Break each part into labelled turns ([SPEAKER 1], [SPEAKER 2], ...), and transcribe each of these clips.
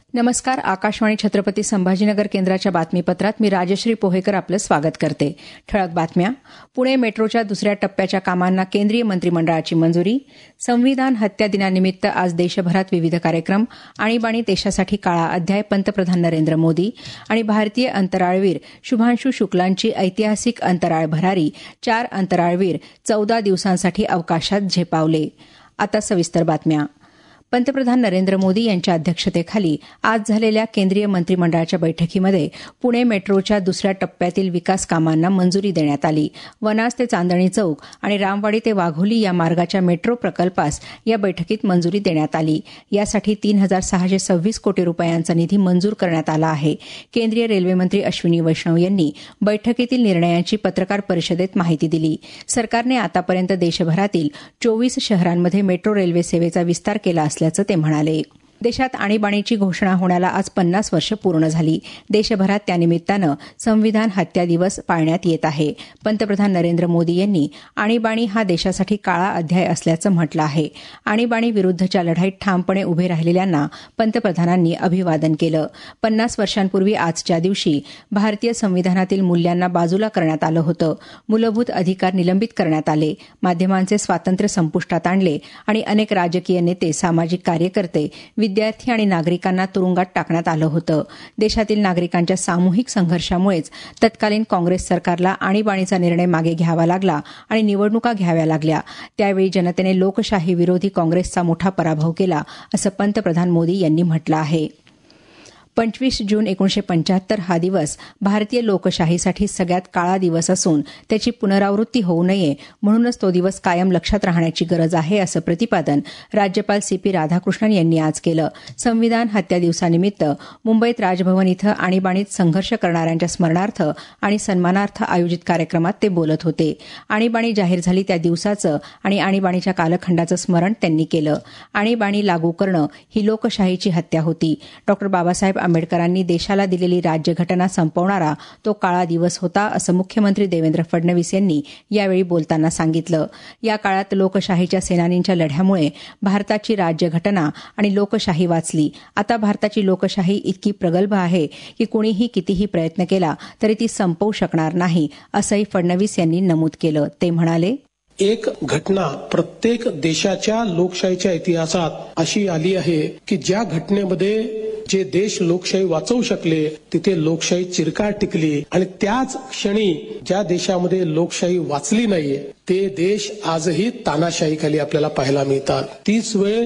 [SPEAKER 1] नमस्कार. आकाशवाणी छत्रपती संभाजीनगर केंद्राच्या बातमीपत्रात मी राजश्री पोहेकर आपलं स्वागत करते. ठळक बातम्या. पुणे मेट्रोच्या दुसऱ्या टप्प्याच्या कामांना केंद्रीय मंत्रिमंडळाची मंजुरी. संविधान हत्या दिनानिमित्त आज देशभरात विविध कार्यक्रम. आणीबाणी देशासाठी काळा अध्याय पंतप्रधान नरेंद्र मोदी. आणि भारतीय अंतराळवीर शुभांशू शुक्लांची ऐतिहासिक अंतराळ भरारी. 4 अंतराळवीर 14 दिवसांसाठी अवकाशात झेपावले. आता सविस्तर बातम्या. पंतप्रधान नरेंद्र मोदी यांच्या अध्यक्षतेखाली आज झालेल्या केंद्रीय मंत्रिमंडळाच्या बैठकीमध्ये पुणे मेट्रोच्या दुसऱ्या टप्प्यातील विकास कामांना मंजुरी देण्यात आली. वनाज ते चांदणी चौक आणि रामवाडी ते वाघोली या मार्गाच्या मेट्रो प्रकल्पास या बैठकीत मंजुरी देण्यात आली. यासाठी 3,626 कोटी रुपयांचा निधी मंजूर करण्यात आला आहे. केंद्रीय रेल्वेमंत्री अश्विनी वैष्णव यांनी बैठकीतील निर्णयांची पत्रकार परिषदेत माहिती दिली. सरकारने आतापर्यंत देशभरातील 24 शहरांमध्ये मेट्रो रेल्वे सेवेचा विस्तार केला असल्याचं ते म्हणाले. देशात आणीबाणीची घोषणा होण्याला आज 50 वर्ष पूर्ण झाली. देशभरात त्यानिमित्तानं संविधान हत्या दिवस पाळण्यात येत आहे. पंतप्रधान नरेंद्र मोदी यांनी आणीबाणी हा देशासाठी काळा अध्याय असल्याचं म्हटलं आहे. आणीबाणी विरुद्धच्या लढाईत ठामपणे उभे राहिलेल्यांना पंतप्रधानांनी अभिवादन केलं. 50 वर्षांपूर्वी आजच्या दिवशी भारतीय संविधानातील मूल्यांना बाजूला करण्यात आलं होतं. मूलभूत अधिकार निलंबित करण्यात आले. माध्यमांचे स्वातंत्र्य संपुष्टात आणले आणि अनेक राजकीय नेते, सामाजिक कार्यकर्ते, विद्यार्थी आणि नागरिकांना तुरुंगात टाकण्यात आलं होतं. देशातील नागरिकांच्या सामूहिक संघर्षामुळेच तत्कालीन काँग्रेस सरकारला आणीबाणीचा निर्णय मागे घ्यावा लागला आणि निवडणुका घ्याव्या लागल्या. त्यावेळी जनतेने लोकशाही विरोधी काँग्रेसचा मोठा पराभव केला, असं पंतप्रधान मोदी यांनी म्हटलं आहे. 25 जून 1975 हा दिवस भारतीय लोकशाहीसाठी सगळ्यात काळा दिवस असून त्याची पुनरावृत्ती होऊ नये म्हणूनच तो दिवस कायम लक्षात राहण्याची गरज आहे, असं प्रतिपादन राज्यपाल CP राधाकृष्णन यांनी आज केलं. संविधान हत्या दिवसानिमित्त मुंबईत राजभवन इथं आणीबाणीत संघर्ष करणाऱ्यांच्या स्मरणार्थ आणि सन्मानार्थ आयोजित कार्यक्रमात ते बोलत होते. आणीबाणी जाहीर झाली त्या दिवसाचं आणि आणीबाणीच्या कालखंडाचं स्मरण त्यांनी केलं. आणीबाणी लागू करणं ही लोकशाहीची हत्या होती. डॉ. बाबासाहेब आंबेडकरांनी देशाला दिलेली राज्यघटना संपवणारा तो काळा दिवस होता, असं मुख्यमंत्री देवेंद्र फडणवीस यांनी यावेळी बोलताना सांगितलं. या काळात लोकशाहीच्या सेनानींच्या लढ्यामुळे भारताची राज्यघटना आणि लोकशाही वाचली. आता भारताची लोकशाही इतकी प्रगल्भ आहे की कुणीही कितीही प्रयत्न केला तरी ती संपवू शकणार नाही, असंही फडणवीस यांनी नमूद केलं. ते म्हणाले,
[SPEAKER 2] एक घटना प्रत्येक देशाच्या लोकशाहीच्या इतिहासात अशी आली आहे की ज्या घटनेमध्ये जे देश लोकशाही वाचवू शकले तिथे लोकशाही चिरकाळ टिकली आणि त्याच क्षणी ज्या देशामध्ये लोकशाही वाचली नाहीये ते देश आजही तानाशाहीखाली आपल्याला पाहायला मिळतात. तीच वेळ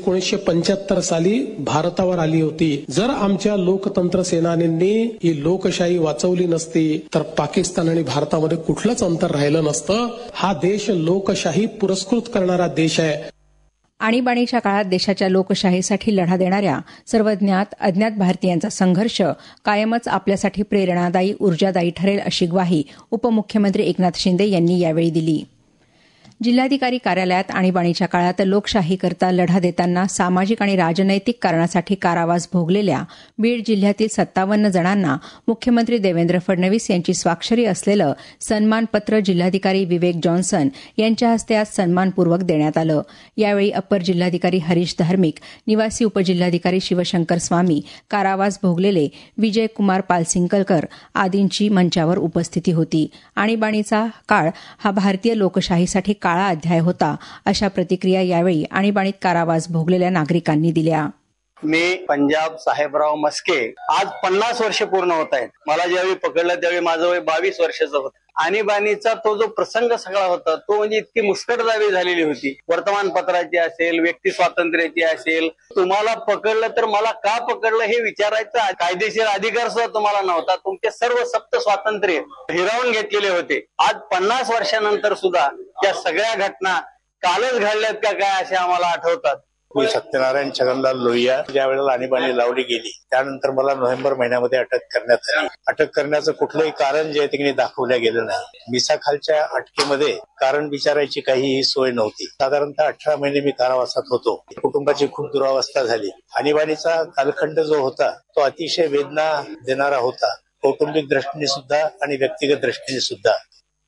[SPEAKER 2] 1975 साली भारतावर आली होती. जर आमच्या लोकतंत्र सेनानींनी ही लोकशाही वाचवली नसती तर पाकिस्तान आणि भारतामध्ये कुठलंच अंतर राहिलं नसतं. हा देश लोकशाही पुरस्कृत करणारा देश आहे.
[SPEAKER 1] आणीबाणीच्या काळात देशाच्या लोकशाहीसाठी लढा देणाऱ्या सर्व ज्ञात अज्ञात भारतीयांचा संघर्ष कायमच आपल्यासाठी प्रेरणादायी, ऊर्जादायी ठरेल, अशी ग्वाही उपमुख्यमंत्री एकनाथ शिंदे यांनी यावेळी दिली. जिल्हाधिकारी कार्यालयात आणीबाणीच्या काळात लोकशाहीकरता लढा देताना सामाजिक आणि राजनैतिक कारणासाठी कारावास भोगलेल्या बीड जिल्ह्यातील 57 जणांना मुख्यमंत्री देवेंद्र फडणवीस यांची स्वाक्षरी असलेलं सन्मानपत्र जिल्हाधिकारी विवेक जॉन्सन यांच्या हस्ते आज सन्मानपूर्वक देण्यात आलं. यावेळी अप्पर जिल्हाधिकारी हरीश धार्मिक, निवासी उपजिल्हाधिकारी शिवशंकर स्वामी, कारावास भोगलेले विजयकुमार पालसिंगकर आदींची मंचावर उपस्थिती होती. आणीबाणीचा काळ हा भारतीय लोकशाहीसाठी काळा अध्याय होता, अशा प्रतिक्रिया यावेळी आणीबाणीत कारावास भोगलेल्या नागरिकांनी दिल्या.
[SPEAKER 3] मी पंजाब साहेबराव मस्के. आज 50 वर्ष पूर्ण होत आहेत. मला ज्यावेळी पकडलं त्यावेळी माझं वय 22 वर्षाचं होतं. आणीबाणीचा तो जो प्रसंग सगळा होता तो म्हणजे इतकी मुस्कटदाबी झालेली होती. वर्तमानपत्राची असेल, व्यक्ती स्वातंत्र्याची असेल. तुम्हाला पकडलं तर मला का पकडलं हे विचारायचा कायदेशीर अधिकार सुद्धा तुम्हाला नव्हता. तुमचे सर्व सप्त स्वातंत्र्य हिरावून घेतलेले होते. आज 50 वर्षानंतर सुद्धा त्या सगळ्या घटना कालच घडल्यात का काय असे आम्हाला आठवतात.
[SPEAKER 4] मी सत्यनारायण छगनलाल लोहिया. ज्या वेळेला आणीबाणी लावली गेली त्यानंतर मला नोव्हेंबर महिन्यामध्ये अटक करण्यात आली. अटक करण्याचं कुठलंही कारण जे आहे ते दाखवलं गेलं नाही. मिसाखालच्या अटकेमध्ये कारण विचारायची काहीही सोय नव्हती. साधारणतः 18 महिने मी कारावासात होतो. कुटुंबाची खूप दुरावस्था झाली. आणीबाणीचा कालखंड जो होता तो अतिशय वेदना देणारा होता, कौटुंबिक दृष्टीने सुद्धा आणि व्यक्तिगत दृष्टीने सुद्धा.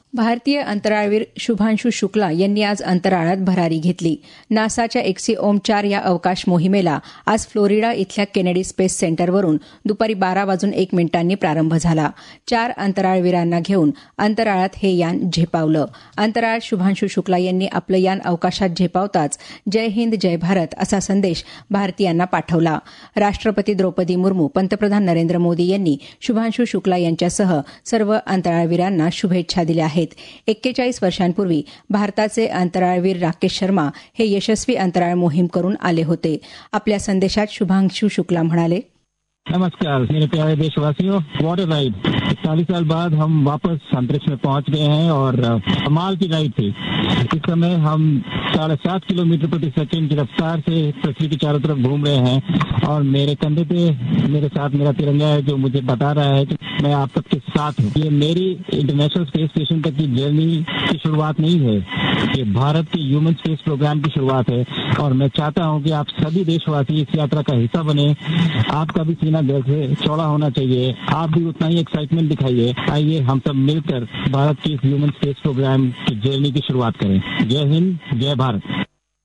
[SPEAKER 1] भारतीय अंतराळवीर शुभांशु शुक्ला यांनी आज अंतराळात भरारी घेतली. नासाच्या एक्सिओम-4 या अवकाश मोहिमेला आज फ्लोरिडा इथल्या केनेडी स्पेस सेंटरवरून दुपारी 12:01 प्रारंभ झाला. 4 अंतराळवीरांना घेऊन अंतराळात हे यान झेपावलं. अंतराळात शुभांशु शुक्ला यांनी आपलं यान अवकाशात झेपावताच जय हिंद जय भारत असा संदेश भारतीयांना पाठवला. राष्ट्रपती द्रौपदी मुर्मू, पंतप्रधान नरेंद्र मोदी यांनी शुभांशु शुक्ला यांच्यासह सर्व अंतराळवीरांना शुभेच्छा दिल्या आहेत. 41 वर्षांपूर्वी भारताचे अंतराळवीर राकेश शर्मा हे यशस्वी अंतराळ मोहीम करून आले होते. आपल्या संदेशात शुभांशु शुक्ला म्हणाले,
[SPEAKER 5] नमस्कार मेरे प्यारे देशवासियों, वॉट अ राइड। 40 साल बाद हम वापस अंतरिक्ष में पहुंच गए हैं और कमाल की राइड थी। इस समय हम 7.5 किलोमीटर प्रति सेकंड की रफ्तार से पृथ्वी के चारों तरफ घूम रहे हैं और मेरे कंधे पे मेरे साथ मेरा तिरंगा है जो मुझे बता रहा है कि मैं आप सबके साथ हूँ। ये मेरी इंटरनेशनल स्पेस स्टेशन तक की जर्नी की शुरुआत नहीं है, ये भारत के ह्यूमन स्पेस प्रोग्राम की शुरुआत है और मैं चाहता हूँ कि आप सभी देशवासी इस यात्रा का हिस्सा बने। आपका भी सीना दिल से चौड़ा होना चाहिए, आप भी उतना ही एक्साइटमेंट दिखाइए। आइए हम सब मिलकर भारत के इस ह्यूमन स्पेस प्रोग्राम की जर्नी की शुरुआत करें। जय हिंद, जय भारत।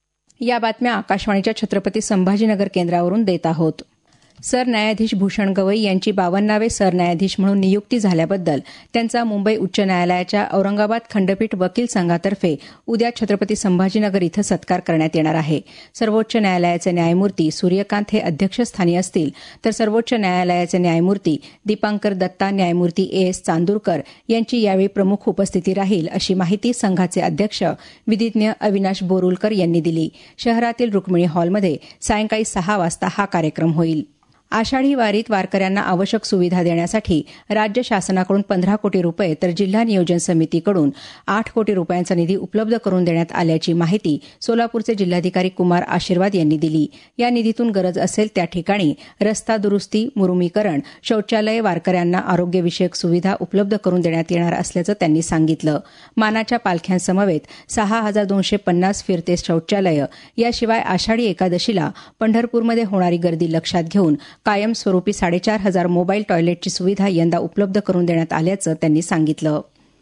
[SPEAKER 1] या बातम्या आकाशवाणीच्या छत्रपती संभाजीनगर केंद्रावरून देत आहोत. सरन्यायाधीश भूषण गवई यांची 52वे सरन्यायाधीश म्हणून नियुक्ती झाल्याबद्दल त्यांचा मुंबई उच्च न्यायालयाच्या औरंगाबाद खंडपीठ वकील संघातर्फे उद्या छत्रपती संभाजीनगर इथं सत्कार करण्यात येणार आहे. सर्वोच्च न्यायालयाचे न्यायमूर्ती सूर्यकांत हे अध्यक्षस्थानी असतील तर सर्वोच्च न्यायालयाचे न्यायमूर्ती दीपांकर दत्ता, न्यायमूर्ती A.S. चांदूरकर यांची यावेळी प्रमुख उपस्थिती राहील अशी माहिती संघाचे अध्यक्ष विधिज्ञ अविनाश बोरुलकर यांनी दिली. शहरातील रुक्मिणी हॉलमध्ये सायंकाळी 6 वाजता हा कार्यक्रम होईल. आषाढी वारीत वारकऱ्यांना आवश्यक सुविधा देण्यासाठी राज्य शासनाकडून 15 कोटी रुपये तर जिल्हा नियोजन समितीकडून 8 कोटी रुपयांचा निधी उपलब्ध करून देण्यात आल्याची माहिती सोलापूरचे जिल्हाधिकारी कुमार आशीर्वाद यांनी दिली. या निधीतून गरज असेल त्या ठिकाणी रस्ता दुरुस्ती, मुरुमीकरण, शौचालय, वारकऱ्यांना आरोग्यविषयक सुविधा उपलब्ध करून देण्यात येणार असल्याचं त्यांनी सांगितलं. मानाच्या पालख्यांसमवेत 6,250 फिरते शौचालय, याशिवाय आषाढी एकादशीला पंढरपूरमध्ये होणारी गर्दी लक्षात घेऊन कायमस्वरूपी 4,500 मोबाईल टॉयलेटची सुविधा यंदा उपलब्ध करून देण्यात आल्याचं त्यांनी सांगितलं.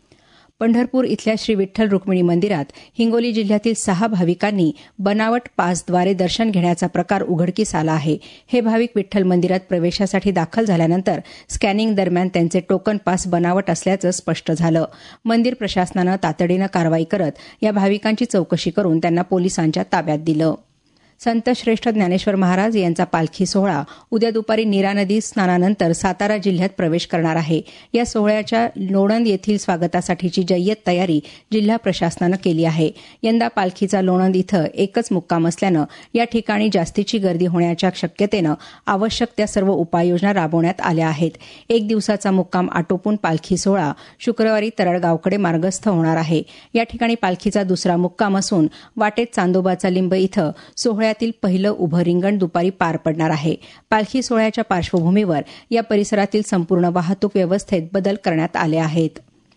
[SPEAKER 1] पंढरपूर इथल्या श्री विठ्ठल रुक्मिणी मंदिरात हिंगोली जिल्ह्यातील 6 भाविकांनी बनावट पासद्वारे दर्शन घेण्याचा प्रकार उघडकीस आला आहे. हे भाविक विठ्ठल मंदिरात प्रवेशासाठी दाखल झाल्यानंतर स्कॅनिंग दरम्यान त्यांचे टोकन पास बनावट असल्याचं स्पष्ट झालं. मंदिर प्रशासनानं तातडीनं कारवाई करत या भाविकांची चौकशी करून त्यांना पोलिसांच्या ताब्यात दिलं. संत श्रेष्ठ ज्ञानेश्वर महाराज यांचा पालखी सोहळा उद्या दुपारी नीरा नदी स्नानानंतर सातारा जिल्ह्यात प्रवेश करणार आहे. या सोहळ्याच्या लोणंद येथील स्वागतासाठीची जय्यत तयारी जिल्हा प्रशासनानं केली आहे. यंदा पालखीचा लोणंद इथं एकच मुक्काम असल्यानं या ठिकाणी जास्तीची गर्दी होण्याच्या शक्यतेनं आवश्यक त्या सर्व उपाययोजना राबवण्यात आल्या आहेत. 1 दिवसाचा मुक्काम आटोपून पालखी सोहळा शुक्रवारी तरडगावकडे मार्गस्थ होणार आहे. या ठिकाणी पालखीचा दुसरा मुक्काम असून वाटेत चांदोबाचा लिंब इथं सोहळ्यातील पहिलं उभं रिंगण दुपारी पार पडणार आहे. पालखी सोहळ्याच्या पार्श्वभूमीवर या परिसरातील संपूर्ण वाहतूक व्यवस्थेत बदल करण्यात आले आहेत.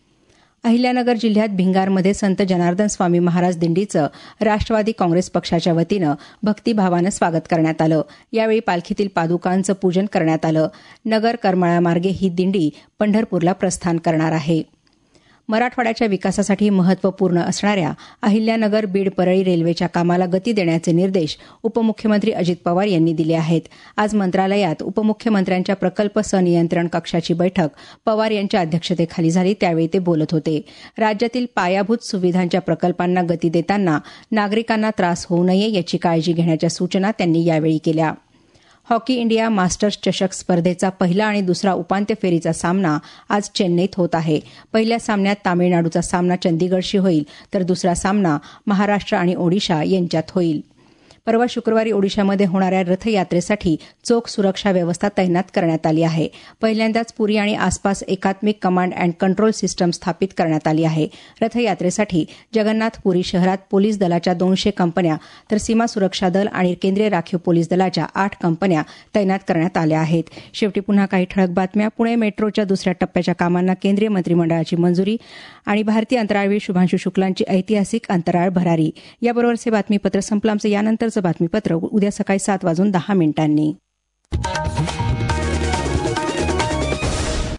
[SPEAKER 1] अहिल्यानगर जिल्ह्यात भिंगारमध्ये संत जनार्दन स्वामी महाराज दिंडीचं राष्ट्रवादी काँग्रेस पक्षाच्या वतीनं भक्तिभावानं स्वागत करण्यात आलं. यावेळी पालखीतील पादुकांचं पूजन करण्यात आलं. नगर करमाळामार्गे ही दिंडी पंढरपूरला प्रस्थान करणार आहे. मराठवाड्याच्या विकासासाठी महत्वपूर्ण असणाऱ्या अहिल्यानगर बीड परळी रेल्वेच्या कामाला गती देण्याचे निर्देश उपमुख्यमंत्री अजित पवार यांनी दिले आहेत. आज मंत्रालयात उपमुख्यमंत्र्यांच्या प्रकल्प सनियंत्रण कक्षाची बैठक पवार यांच्या अध्यक्षतेखाली झाली. त्यावेळी ते बोलत होते. राज्यातील पायाभूत सुविधांच्या प्रकल्पांना गती देताना नागरिकांना त्रास होऊ नये याची काळजी घेण्याच्या सूचना त्यांनी यावेळी केल्या. हॉकी इंडिया मास्टर्स चषक स्पर्धेचा पहिला आणि दुसरा उपांत्य फेरीचा सामना आज चेन्नईत होत आहे. पहिल्या सामन्यात तामिळनाडूचा सामना चंदीगडशी होईल तर दुसरा सामना महाराष्ट्र आणि ओडिशा यांच्यात होईल. परवा शुक्रवारी ओडिशामध्ये होणाऱ्या रथयात्रेसाठी चोख सुरक्षा व्यवस्था तैनात करण्यात आली आहे. पहिल्यांदाच पुरी आणि आसपास एकात्मिक कमांड अँड कंट्रोल सिस्टम स्थापित करण्यात आली आहे. रथयात्रेसाठी जगन्नाथपुरी शहरात पोलीस दलाच्या 200 कंपन्या तर सीमा सुरक्षा दल आणि केंद्रीय राखीव पोलीस दलाच्या 8 कंपन्या तैनात करण्यात आल्या आहेत. शेवटी पुन्हा काही ठळक बातम्या. पुणे मेट्रोच्या दुसऱ्या टप्प्याच्या कामांना केंद्रीय मंत्रिमंडळाची मंजुरी आणि भारतीय अंतराळवीर शुभांशु शुक्लांची ऐतिहासिक अंतराळ भरारी. याबरोबरचे बातमीपत्र संपलं. आमचं यानंतरचं बातमीपत्र उद्या सकाळी 7:10 वाजून